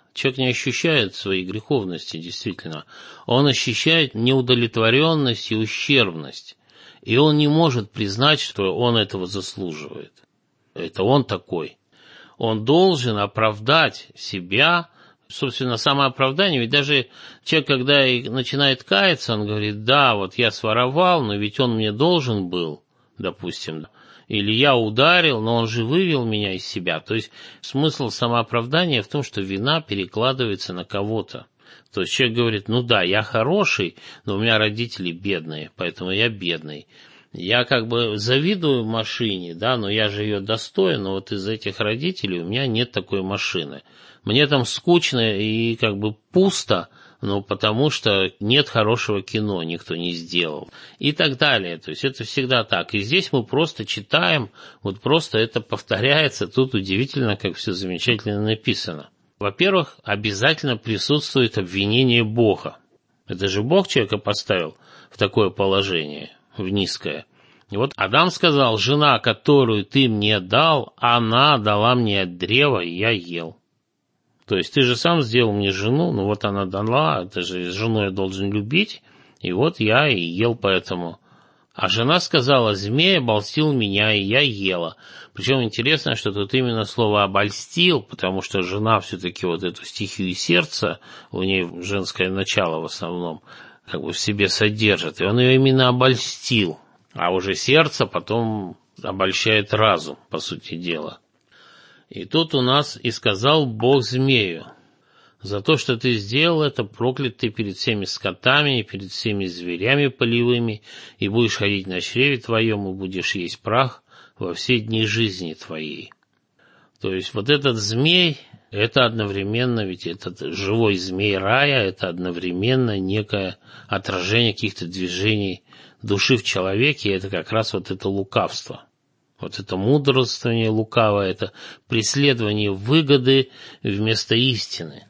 Speaker 6: Человек не ощущает своей греховности, действительно. Он ощущает неудовлетворенность и ущербность. И он не может признать, что он этого заслуживает. Это он такой. Он должен оправдать себя. Собственно, самооправдание, ведь даже человек, когда начинает каяться, он говорит: да, вот я своровал, но ведь он мне должен был, допустим, или я ударил, но он же вывел меня из себя. То есть смысл самооправдания в том, что вина перекладывается на кого-то. То есть человек говорит: ну да, я хороший, но у меня родители бедные, поэтому я бедный. Я как бы завидую машине, да, но я же ее достоин, но вот из этих родителей у меня нет такой машины. Мне там скучно и как бы пусто, ну, потому что нет хорошего кино, никто не сделал. И так далее. То есть это всегда так. И здесь мы просто читаем, вот просто это повторяется. Тут удивительно, как все замечательно написано. Во-первых, обязательно присутствует обвинение Бога. Это же Бог человека поставил в такое положение, в низкое. И вот Адам сказал: жена, которую ты мне дал, она дала мне от древа, и я ел. То есть ты же сам сделал мне жену, ну вот она дала, ты же жену я должен любить, и вот я и ел поэтому. А жена сказала: змей обольстил меня, и я ела. Причем интересно, что тут именно слово «обольстил», потому что жена все-таки вот эту стихию сердца, у нее женское начало в основном, как бы в себе содержит, и он ее именно обольстил. А уже сердце потом обольщает разум, по сути дела. И тут у нас «и сказал Бог змею: за то, что ты сделал это, проклят ты перед всеми скотами и перед всеми зверями полевыми, и будешь ходить на чреве твоем, и будешь есть прах во все дни жизни твоей». То есть вот этот змей, это одновременно, ведь этот живой змей рая, это одновременно некое отражение каких-то движений души в человеке, и это как раз вот это лукавство. Вот это мудрствование лукавое, это преследование выгоды вместо истины.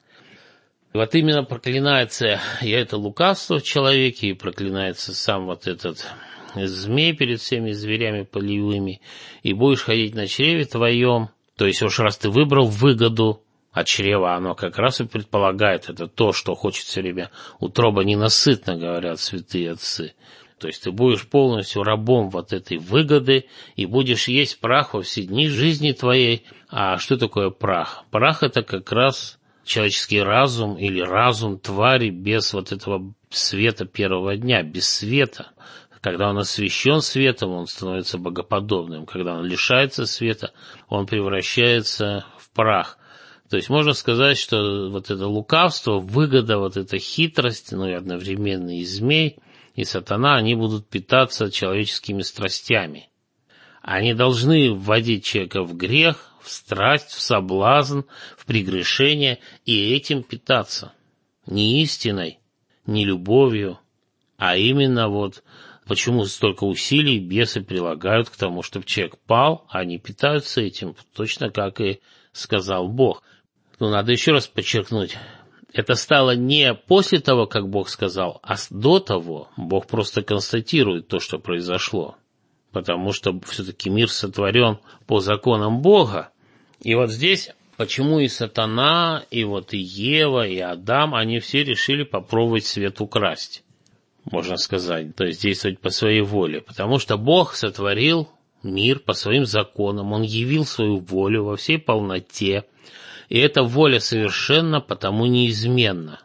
Speaker 6: Вот именно проклинается и это лукавство в человеке, и проклинается сам вот этот змей перед всеми зверями полевыми, и будешь ходить на чреве твоем. То есть уж раз ты выбрал выгоду, а чрево оно как раз и предполагает, это то, что хочет все время. Утроба ненасытна, говорят святые отцы. То есть ты будешь полностью рабом вот этой выгоды и будешь есть прах во все дни жизни твоей. А что такое прах? Прах — это как раз человеческий разум или разум твари без вот этого света первого дня, без света. Когда он освящен светом, он становится богоподобным. Когда он лишается света, он превращается в прах. То есть можно сказать, что вот это лукавство, выгода, вот эта хитрость, ну и одновременно и змей, и сатана, они будут питаться человеческими страстями. Они должны вводить человека в грех, в страсть, в соблазн, в прегрешение, и этим питаться. Не истиной, не любовью, а именно вот почему столько усилий бесы прилагают к тому, чтобы человек пал, а они питаются этим, точно как и сказал Бог. Но надо еще раз подчеркнуть, это стало не после того, как Бог сказал, а до того. Бог просто констатирует то, что произошло. Потому что все-таки мир сотворен по законам Бога. И вот здесь, почему и сатана, и вот и Ева, и Адам, они все решили попробовать свет украсть, можно сказать. То есть действовать по своей воле. Потому что Бог сотворил мир по своим законам. Он явил свою волю во всей полноте. И эта воля совершенно потому неизменна.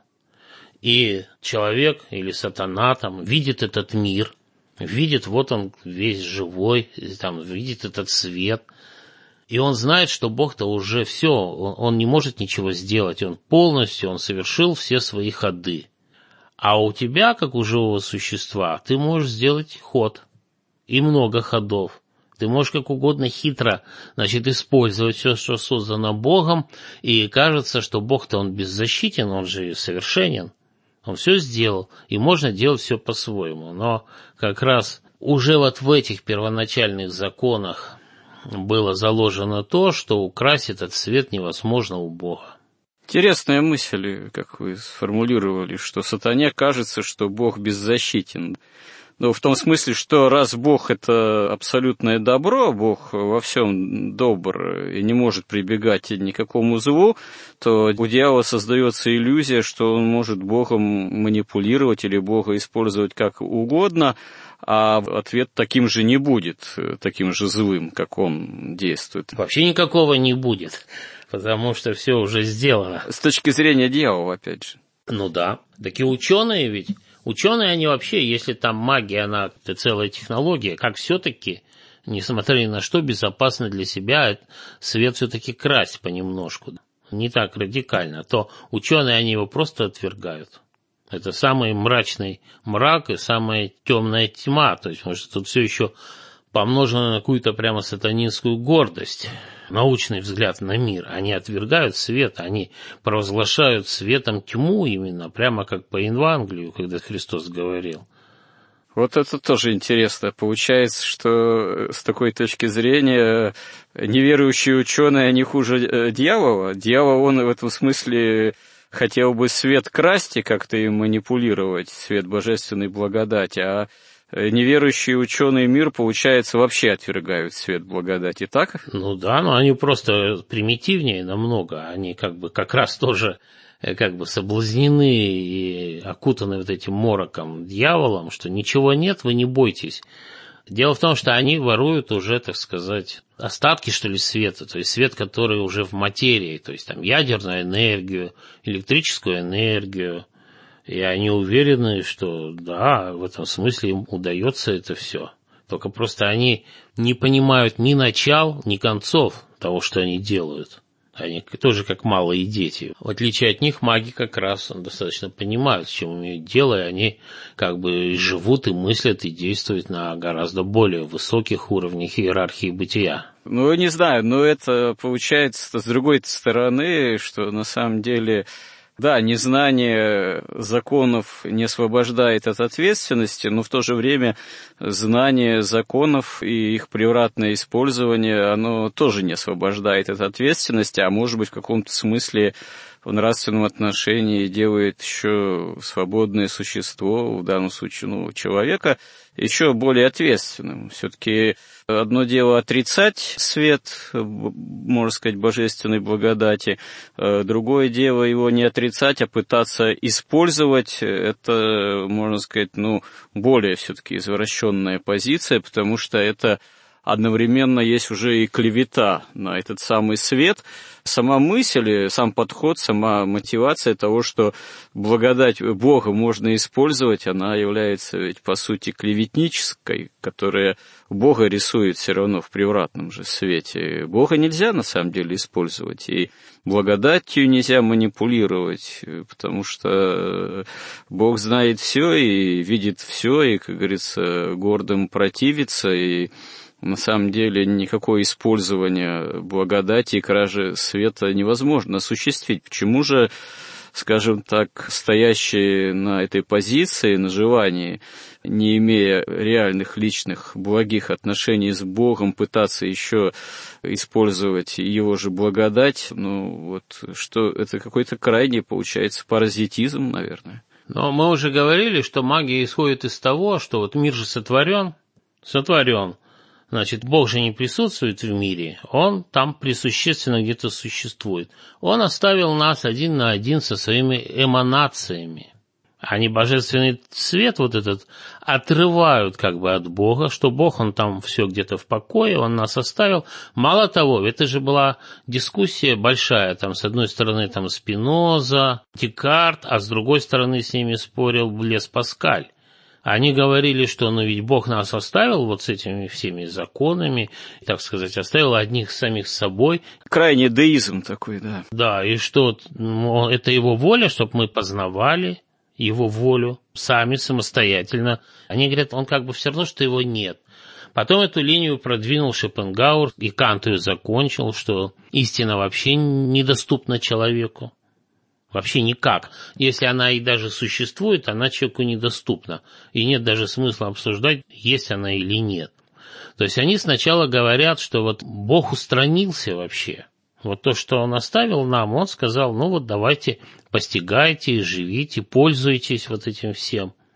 Speaker 6: И человек или сатана там видит этот мир, видит, вот он весь живой, там, видит этот свет, и он знает, что Бог-то уже все, он, он не может ничего сделать, он полностью, он совершил все свои ходы. А у тебя, как у живого существа, ты можешь сделать ход, и много ходов. Ты можешь как угодно хитро, значит, использовать все, что создано Богом, и кажется, что Бог-то он беззащитен, он же совершенен. Он все сделал, и можно делать все по-своему. Но как раз уже вот в этих первоначальных законах было заложено то, что украсть этот свет невозможно у Бога.
Speaker 1: Интересная мысль, как вы сформулировали, что сатане кажется, что Бог беззащитен. Ну, в том смысле, что раз Бог — это абсолютное добро, Бог во всем добр и не может прибегать ни к какому злу, то у дьявола создается иллюзия, что он может Богом манипулировать или Бога использовать как угодно, а ответ таким же не будет, таким же злым, как он действует.
Speaker 6: Вообще никакого не будет, потому что все уже сделано.
Speaker 1: С точки зрения дьявола, опять же.
Speaker 6: Ну да. Так и ученые ведь. Ученые, они вообще, если там магия, она это целая технология, как все-таки, несмотря ни на что, безопасно для себя свет все-таки красть понемножку. Не так радикально. То ученые, они его просто отвергают. Это самый мрачный мрак и самая темная тьма. То есть, может, тут все еще помножено на какую-то прямо сатанинскую гордость, научный взгляд на мир. Они отвергают свет, они провозглашают светом тьму именно, прямо как по Евангелию, когда Христос говорил.
Speaker 1: Вот это тоже интересно. Получается, что с такой точки зрения неверующие ученые, они хуже дьявола. Дьявол, он в этом смысле хотел бы свет красть и как-то им манипулировать, свет божественной благодати, а неверующие ученые мир, получается, вообще отвергают свет благодати, так?
Speaker 6: Ну да, но они просто примитивнее намного, они как бы как раз тоже как бы соблазнены и окутаны вот этим мороком дьяволом, что ничего нет, вы не бойтесь. Дело в том, что они воруют уже, так сказать, остатки, что ли, света, то есть свет, который уже в материи, то есть там ядерную энергию, электрическую энергию, и они уверены, что да, в этом смысле им удается это все. Только просто они не понимают ни начал, ни концов того, что они делают. Они тоже как малые дети. В отличие от них, маги как раз достаточно понимают, с чем имеют дело, и они как бы живут и мыслят и действуют на гораздо более высоких уровнях иерархии бытия.
Speaker 1: Ну, не знаю, но это получается с другой стороны, что на самом деле... Да, незнание законов не освобождает от ответственности, но в то же время знание законов и их превратное использование, оно тоже не освобождает от ответственности, а может быть в каком-то смысле в нравственном отношении делает еще свободное существо, в данном случае ну, человека, еще более ответственным. Все-таки одно дело отрицать свет, можно сказать, божественной благодати, другое дело его не отрицать, а пытаться использовать. Это, можно сказать, ну, более все-таки извращенная позиция, потому что это одновременно есть уже и клевета на этот самый свет. Сама мысль, сам подход, сама мотивация того, что благодать Бога можно использовать, она является ведь по сути клеветнической, которая Бога рисует все равно в превратном же свете. Бога нельзя на самом деле использовать, и благодатью нельзя манипулировать, потому что Бог знает все и видит все, и, как говорится, гордым противится, и на самом деле никакое использование благодати и кражи света невозможно осуществить. Почему же, скажем так, стоящие на этой позиции, на желании, не имея реальных личных благих отношений с Богом, пытаться еще использовать его же благодать, ну вот что это какой-то крайний, получается, паразитизм, наверное.
Speaker 6: Но мы уже говорили, что магия исходит из того, что вот мир же сотворен, сотворен. Значит, Бог же не присутствует в мире, Он там присущественно где-то существует. Он оставил нас один на один со своими эманациями. Они божественный свет вот этот отрывают как бы от Бога, что Бог, Он там все где-то в покое, Он нас оставил. Мало того, это же была дискуссия большая, там с одной стороны там Спиноза, Декарт, а с другой стороны с ними спорил Блес Паскаль. Они говорили, что ну ведь Бог нас оставил вот с этими всеми законами, так сказать, оставил одних самих собой.
Speaker 1: Крайний деизм такой, да.
Speaker 6: Да, и что ну, это его воля, чтобы мы познавали его волю сами, самостоятельно. Они говорят, он как бы все равно, что его нет. Потом эту линию продвинул Шопенгауэр, и Кант ее закончил, что истина вообще недоступна человеку. Вообще никак. Если она и даже существует, она человеку недоступна. И нет даже смысла обсуждать, есть она или нет. То есть они сначала говорят, что вот Бог устранился вообще. Вот то, что Он оставил нам, Он сказал, ну вот давайте постигайте, живите, пользуйтесь вот этим всем.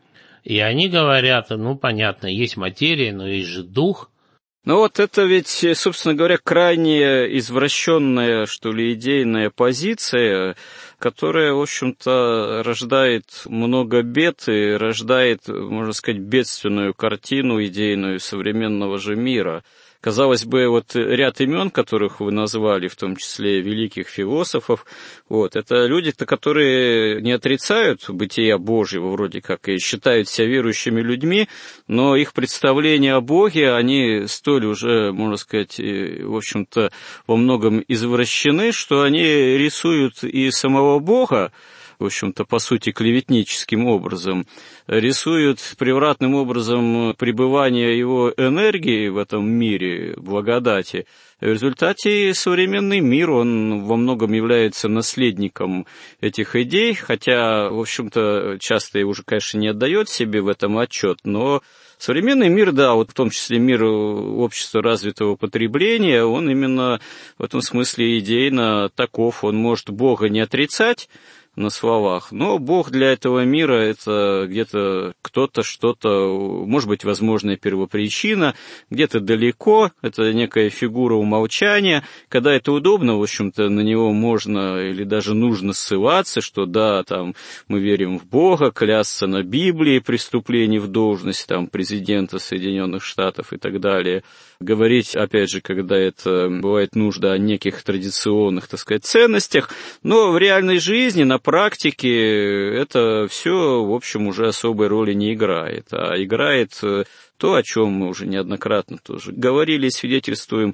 Speaker 6: И они говорят, ну, понятно, есть материя, но есть же дух.
Speaker 1: Ну вот это ведь, собственно говоря, крайне извращенная, что ли, идейная позиция, которая, в общем-то, рождает много бед и рождает, можно сказать, бедственную картину идейную современного же мира. Казалось бы, вот ряд имен, которых вы назвали, в том числе великих философов, вот, это люди-то, которые не отрицают бытия Божьего, вроде как, и считают себя верующими людьми, но их представления о Боге, они столь уже, можно сказать, в общем-то, во многом извращены, что они рисуют и самого Бога, в общем-то, по сути, клеветническим образом, рисуют превратным образом пребывание его энергии в этом мире, благодати. В результате современный мир, он во многом является наследником этих идей, хотя, в общем-то, часто и уже, конечно, не отдает себе в этом отчет, но современный мир, да, вот в том числе мир общества развитого потребления, он именно в этом смысле идейно таков, он может Бога не отрицать на словах, но Бог для этого мира — это где-то кто-то, что-то, может быть, возможная первопричина, где-то далеко, это некая фигура умолчания, когда это удобно, в общем-то, на него можно или даже нужно ссылаться, что да, там, мы верим в Бога, клясться на Библии, преступлений в должность, там, президента Соединенных Штатов и так далее, говорить, опять же, когда это бывает нужда о неких традиционных, так сказать, ценностях, но в реальной жизни, на практике, это все, в общем, уже особой роли не играет, а играет то, о чем мы уже неоднократно тоже говорили и свидетельствуем,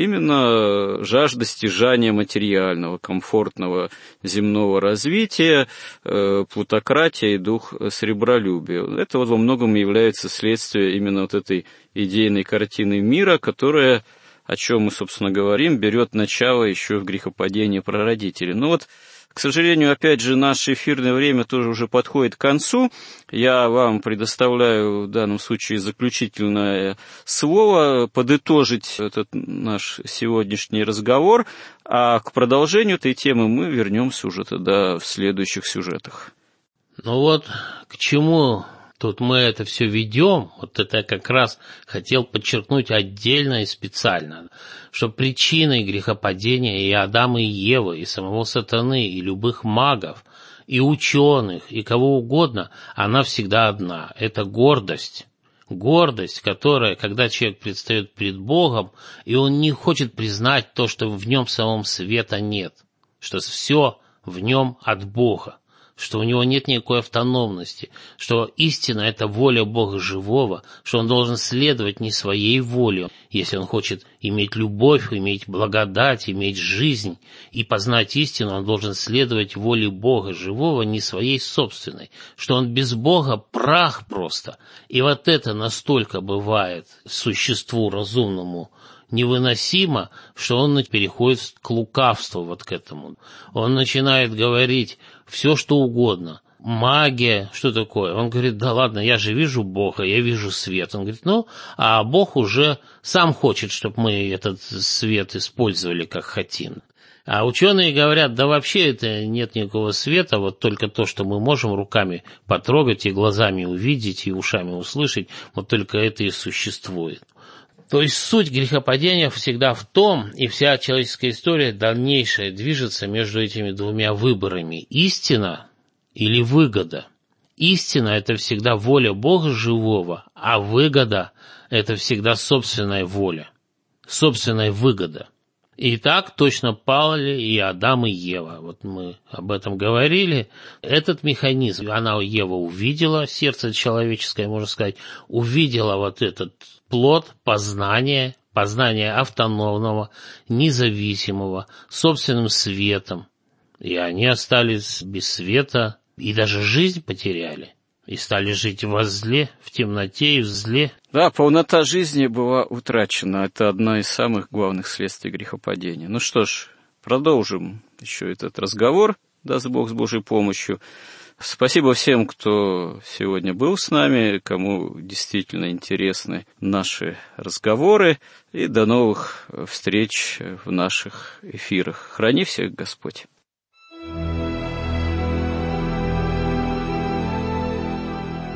Speaker 1: именно жажда стяжания материального, комфортного земного развития, плутократия и дух сребролюбия. Это вот во многом является следствием именно вот этой идейной картины мира, которая, о чем мы, собственно, говорим, берет начало еще в грехопадении прародителей. Ну вот, к сожалению, опять же, наше эфирное время тоже уже подходит к концу. Я вам предоставляю в данном случае заключительное слово, подытожить этот наш сегодняшний разговор, а к продолжению этой темы мы вернемся уже тогда в следующих сюжетах.
Speaker 6: Ну вот, к чему тут мы это все ведем, вот это я как раз хотел подчеркнуть отдельно и специально, что причиной грехопадения и Адама, и Евы, и самого сатаны, и любых магов, и ученых, и кого угодно, она всегда одна – это гордость. Гордость, которая, когда человек предстает перед Богом, и он не хочет признать то, что в нем самом света нет, что все в нем от Бога, что у него нет никакой автономности, что истина – это воля Бога живого, что он должен следовать не своей воле, если он хочет иметь любовь, иметь благодать, иметь жизнь и познать истину, он должен следовать воле Бога живого, не своей собственной, что он без Бога прах просто. И вот это настолько бывает существу разумному невыносимо, что он переходит к лукавству вот к этому. Он начинает говорить все, что угодно. Магия, что такое? Он говорит, да ладно, я же вижу Бога, я вижу свет. Он говорит, ну, а Бог уже сам хочет, чтобы мы этот свет использовали как хотим. А ученые говорят, да вообще это нет никакого света, вот только то, что мы можем руками потрогать и глазами увидеть, и ушами услышать, вот только это и существует. То есть суть грехопадения всегда в том, и вся человеческая история дальнейшая движется между этими двумя выборами – истина или выгода. Истина – это всегда воля Бога живого, а выгода – это всегда собственная воля, собственная выгода. И так точно пали и Адам, и Ева. Вот мы об этом говорили. Этот механизм, она, Ева, увидела, сердце человеческое, можно сказать, увидела вот этот плод познания, познания автономного, независимого, собственным светом. И они остались без света, и даже жизнь потеряли. И стали жить во зле, в темноте и в зле.
Speaker 1: Да, полнота жизни была утрачена. Это одно из самых главных следствий грехопадения. Ну что ж, продолжим еще этот разговор, даст Бог, с Божьей помощью. Спасибо всем, кто сегодня был с нами, кому действительно интересны наши разговоры. И до новых встреч в наших эфирах. Храни всех Господь.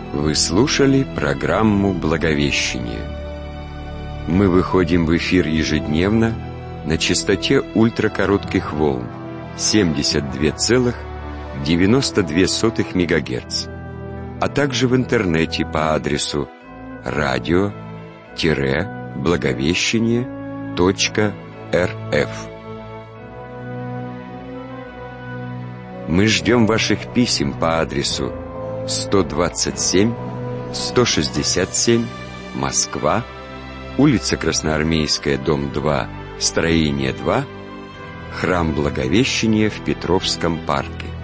Speaker 2: Вы слушали программу «Благовещение». Мы выходим в эфир ежедневно на частоте ультракоротких волн семьдесят два целых девяносто две сотых мегагерц, а также в интернете по адресу радио благовещение точка эр эф. Мы ждем ваших писем по адресу сто двадцать семь сто шестьдесят семь, Москва, улица Красноармейская, дом два, строение два, храм Благовещения в Петровском парке.